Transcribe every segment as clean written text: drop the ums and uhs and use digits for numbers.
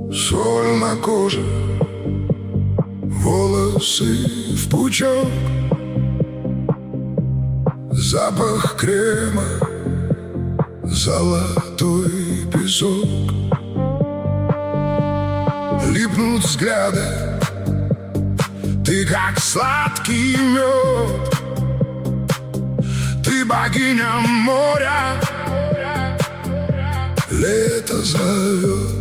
Соль на коже, волосы в пучок, запах крема, золотой песок. Липнут взгляды, ты как сладкий мед, ты богиня моря, лето зовет.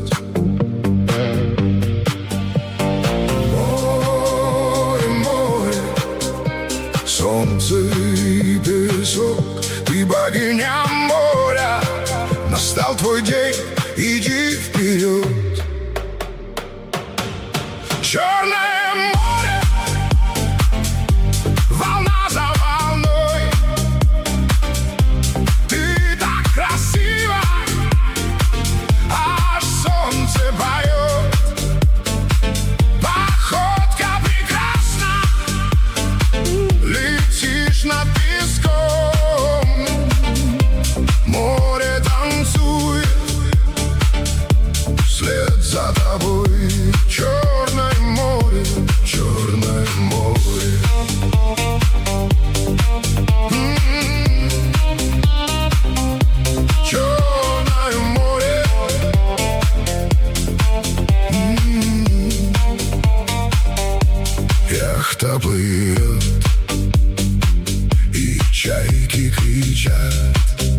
Море, море, солнце и песок, ты богиня моря. Настал твой день, иди вперед. Черное море, волна за волной, ты так красива, аж солнце поет. Походка прекрасна, летишь над песком, море танцует вслед за тобой. Черное море, черное море. Черное море. Яхта плывет, и чайки кричат.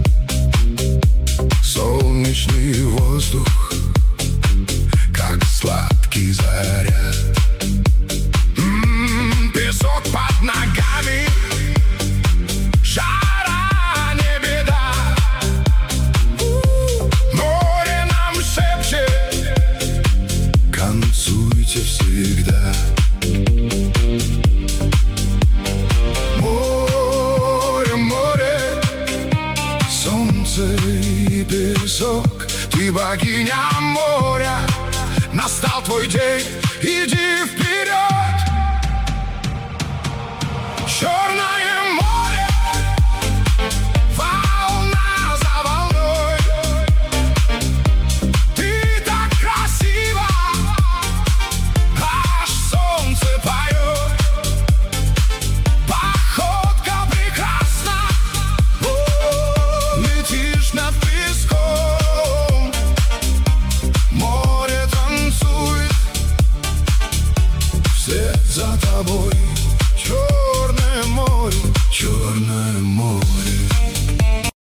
Солнечный воздух, как сладкий заряд. Песок под ногами, жара не беда. Море нам шепчет, танцуйте всегда. Море, море, солнце и песок, ты богиня моря. Настал твой день, иди вперед. Черное море, волна за волной, ты так красива, аж солнце поет. Походка прекрасна, летишь над